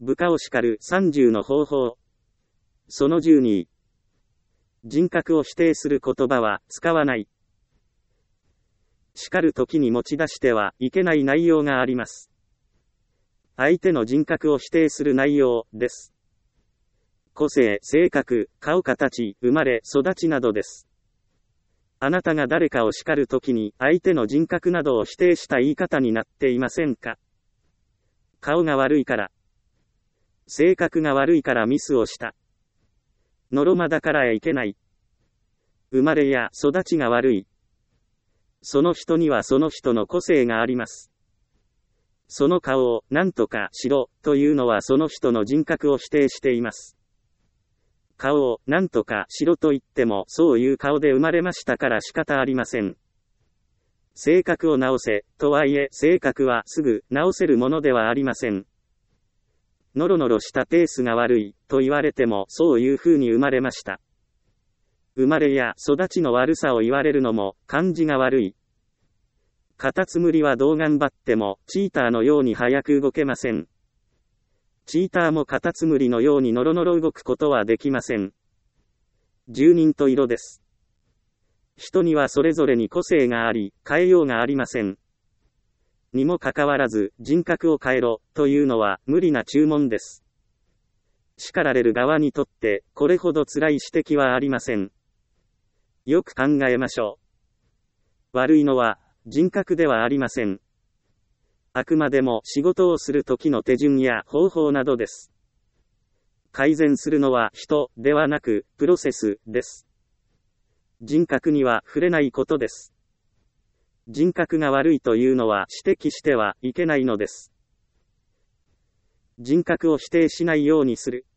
部下を叱る30の方法。その12。人格を否定する言葉は使わない。叱るときに持ち出してはいけない内容があります。相手の人格を否定する内容です。個性、性格、顔形、生まれ、育ちなどです。あなたが誰かを叱るときに相手の人格などを否定した言い方になっていませんか？顔が悪いから。性格が悪いからミスをした。のろまだからいけない。生まれや育ちが悪い。その人にはその人の個性があります。その顔を何とかしろというのはその人の人格を否定しています。顔を何とかしろと言ってもそういう顔で生まれましたから仕方ありません。性格を直せとはいえ性格はすぐ直せるものではありません。ノロノロしたペースが悪いと言われてもそういう風に生まれました。生まれや育ちの悪さを言われるのも感じが悪い。カタツムリはどう頑張ってもチーターのように早く動けません。チーターもカタツムリのようにノロノロ動くことはできません。十人十色です。人にはそれぞれに個性があり、変えようがありません。にもかかわらず人格を変えろというのは無理な注文です。叱られる側にとってこれほど辛い指摘はありません。よく考えましょう。悪いのは人格ではありません。あくまでも仕事をする時の手順や方法などです。改善するのは人ではなくプロセスです。人格には触れないことです。人格が悪いというのは指摘してはいけないのです。人格を否定しないようにする。